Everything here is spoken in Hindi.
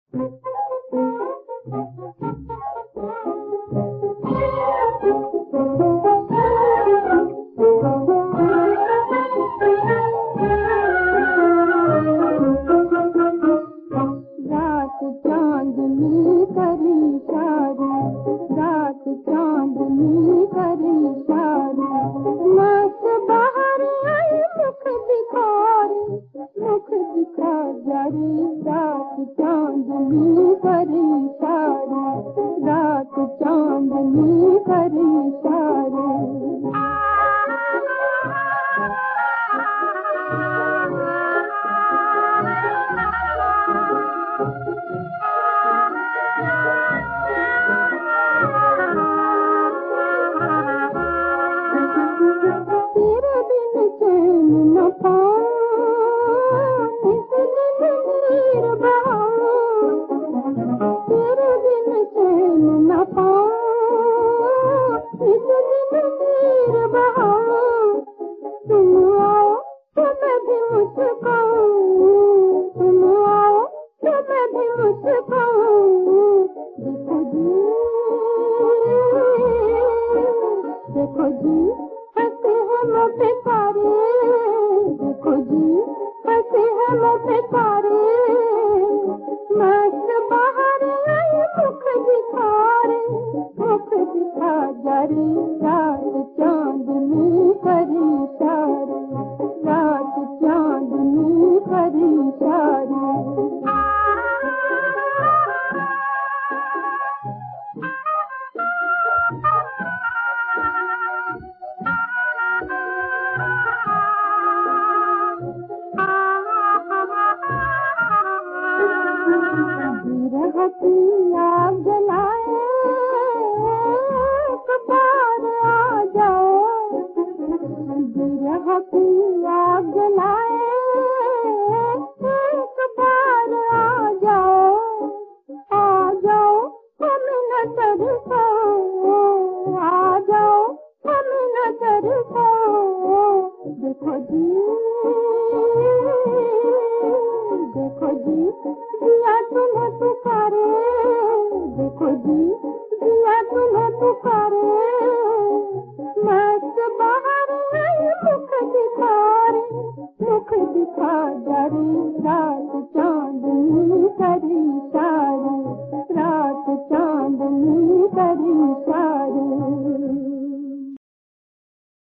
रात चांदनी करी सारी, रात चांदनी करी सारी। तेरे बिन चैन न पाऊं, इस दिन नीर बहाऊं। तेरे बिन चैन न पाऊं, इस दिन नीर बहाऊं। तुम आओ तो मैं भी मुस्काऊं, तुम आओ तो मैं भी मुस्काऊं। देखो जी, देखो जी हंसे हम पे सारे, देखो जी हंसे हम पे सारे। मस्त बाहर आई मुख दिखा रे, मुख दिखा जा रे। रात चांदनी करी सारी, रात चांदनी करी सारी। विरह की आग जलाए एक बार आ जाओ, विरह की आग जलाए एक बार आ जाओ। आ जाओ हम न तरसाओ, आ जाओ हम न तरसाओ। देखो जी, देखो जी जिया तुम्हें पुकारे, देखो जी जिया तुम्हें पुकारे। मस्त बाहर आई मुख दिखा रे, मुख दिखा जा रे। रात